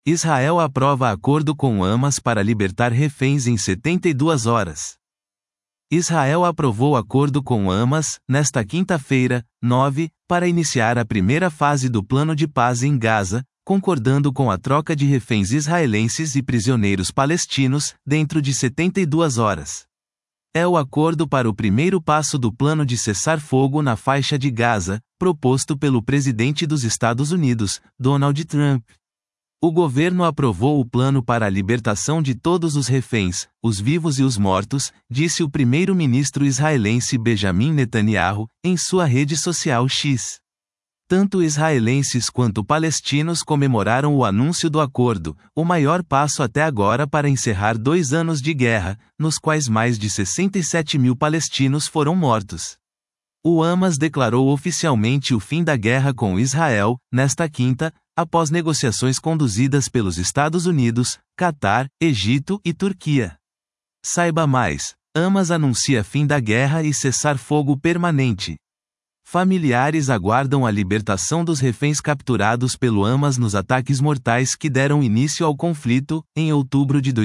Israel aprova acordo com o Hamas para libertar reféns em 72 horas. Israel aprovou acordo com o Hamas, nesta quinta-feira, 9, para iniciar a primeira fase do plano de paz em Gaza, concordando com a troca de reféns israelenses e prisioneiros palestinos, dentro de 72 horas. É o acordo para o primeiro passo do plano de cessar-fogo na faixa de Gaza, proposto pelo presidente dos Estados Unidos, Donald Trump. O governo aprovou o plano para a libertação de todos os reféns, os vivos e os mortos, disse o primeiro-ministro israelense Benjamin Netanyahu, em sua rede social X. Tanto israelenses quanto palestinos comemoraram o anúncio do acordo, o maior passo até agora para encerrar 2 anos de guerra, nos quais mais de 67 mil palestinos foram mortos. O Hamas declarou oficialmente o fim da guerra com Israel, nesta quinta, após negociações conduzidas pelos Estados Unidos, Catar, Egito e Turquia. Saiba mais: Hamas anuncia fim da guerra e cessar-fogo permanente. Familiares aguardam a libertação dos reféns capturados pelo Hamas nos ataques mortais que deram início ao conflito, em outubro de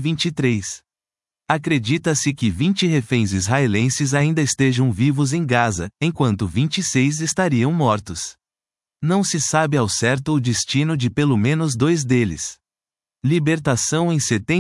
2023. Acredita-se que 20 reféns israelenses ainda estejam vivos em Gaza, enquanto 26 estariam mortos. Não se sabe ao certo o destino de pelo menos 2 deles. Libertação em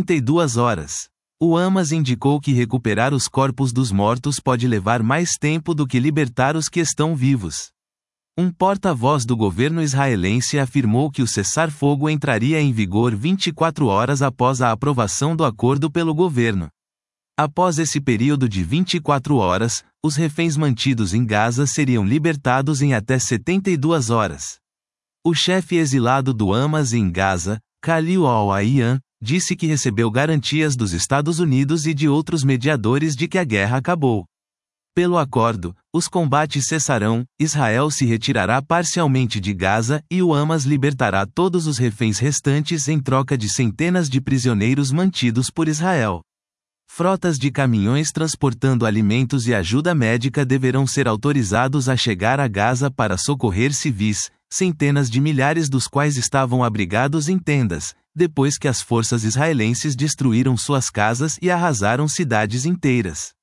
72 horas. O Hamas indicou que recuperar os corpos dos mortos pode levar mais tempo do que libertar os que estão vivos. Um porta-voz do governo israelense afirmou que o cessar-fogo entraria em vigor 24 horas após a aprovação do acordo pelo governo. Após esse período de 24 horas, os reféns mantidos em Gaza seriam libertados em até 72 horas. O chefe exilado do Hamas em Gaza, Khalil al-Ayyan, disse que recebeu garantias dos Estados Unidos e de outros mediadores de que a guerra acabou. Pelo acordo, os combates cessarão, Israel se retirará parcialmente de Gaza e o Hamas libertará todos os reféns restantes em troca de centenas de prisioneiros mantidos por Israel. Frotas de caminhões transportando alimentos e ajuda médica deverão ser autorizados a chegar a Gaza para socorrer civis, centenas de milhares dos quais estavam abrigados em tendas, depois que as forças israelenses destruíram suas casas e arrasaram cidades inteiras.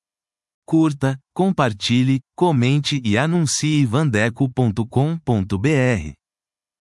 Curta, compartilhe, comente e anuncie vandeco.com.br.